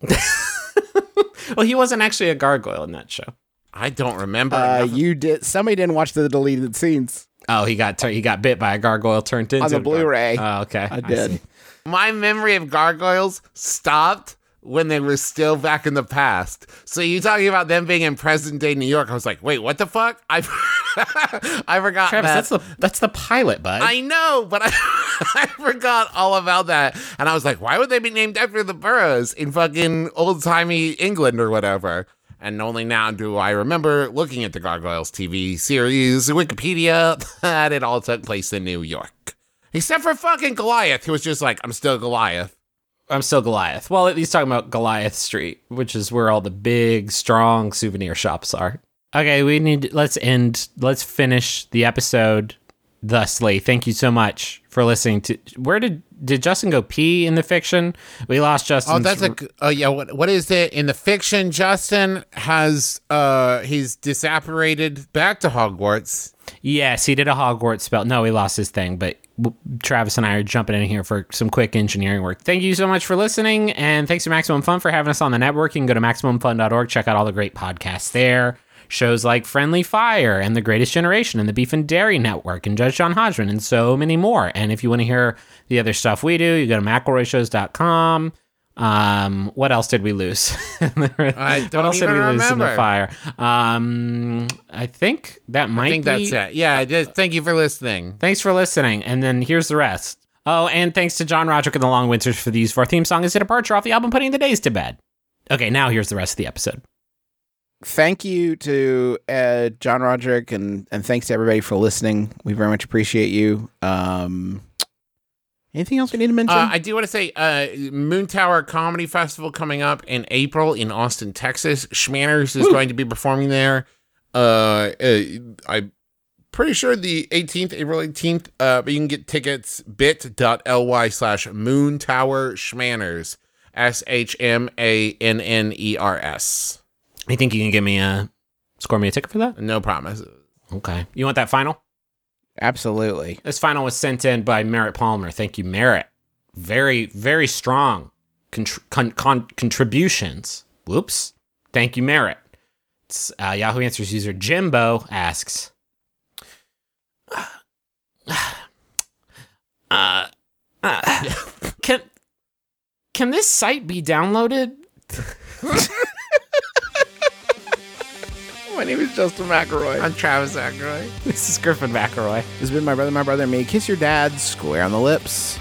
Well, he wasn't actually a gargoyle in that show. I don't remember. You did. Somebody didn't watch the deleted scenes. Oh, he got bit by a gargoyle turned into On the a gar- Blu-ray. Oh, okay. I did. see. My memory of gargoyles stopped when they were still back in the past. So you talking about them being in present day New York? I was like, wait, what the fuck? I forgot Travis, that. that's the pilot, bud. I know, but I forgot all about that. And I was like, why would they be named after the boroughs in fucking old-timey England or whatever? And only now do I remember looking at the Gargoyles TV series, Wikipedia, that it all took place in New York. Except for fucking Goliath, who was just like, I'm still Goliath. I'm still Goliath. Well, he's talking about Goliath Street, which is where all the big, strong souvenir shops are. Okay, let's finish the episode thusly. Thank you so much for listening to. Where did Justin go pee in the fiction? We lost Justin. Oh, that's yeah. What is it in the fiction? Justin has he's disapparated back to Hogwarts. Yes, he did a Hogwarts spell. No, he lost his thing, but Travis and I are jumping in here for some quick engineering work. Thank you so much for listening, and thanks to Maximum Fun for having us on the network. You can go to MaximumFun.org, check out all the great podcasts there. Shows like Friendly Fire and The Greatest Generation and the Beef and Dairy Network and Judge John Hodgman and so many more. And if you want to hear the other stuff we do, you go to McElroyshows.com. What else did we lose? What else did we lose in the fire? I think that might be. I think that's it. Yeah, thank you for listening. Thanks for listening. And then here's the rest. Oh, and thanks to John Roderick and the Long Winters for the use of our theme song as a departure off the album Putting the Days to Bed. Okay, now here's the rest of the episode. Thank you to John Roderick and thanks to everybody for listening. We very much appreciate you. Anything else we need to mention? I do want to say Moon Tower Comedy Festival coming up in April in Austin, Texas. Schmanners is going to be performing there. I pretty sure the 18th, April 18th, but you can get tickets bit.ly/Moon Tower Schmanners, SHMANNERS. You think you can score me a ticket for that? No promise. Okay. You want that final? Absolutely. This final was sent in by Merritt Palmer. Thank you, Merritt. Very, very strong contributions. Whoops. Thank you, Merritt. It's, Yahoo Answers user Jimbo asks, can this site be downloaded? My name is Justin McElroy. I'm Travis McElroy. This is Griffin McElroy. This has been My Brother, and Me. Kiss your dad square on the lips.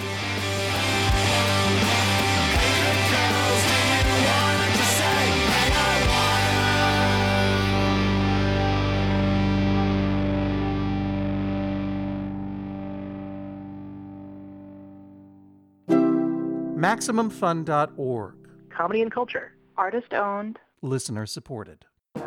MaximumFun.org. Comedy and culture. Artist owned. Listener supported.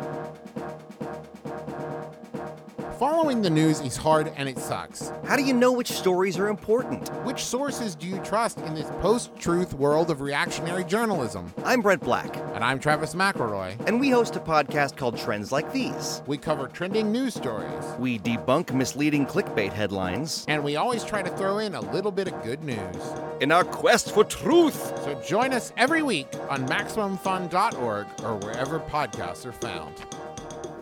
Following the news is hard and it sucks. How do you know which stories are important? Which sources do you trust in this post-truth world of reactionary journalism? I'm Brent Black. And I'm Travis McElroy. And we host a podcast called Trends Like These. We cover trending news stories. We debunk misleading clickbait headlines. And we always try to throw in a little bit of good news. In our quest for truth. So join us every week on MaximumFun.org or wherever podcasts are found.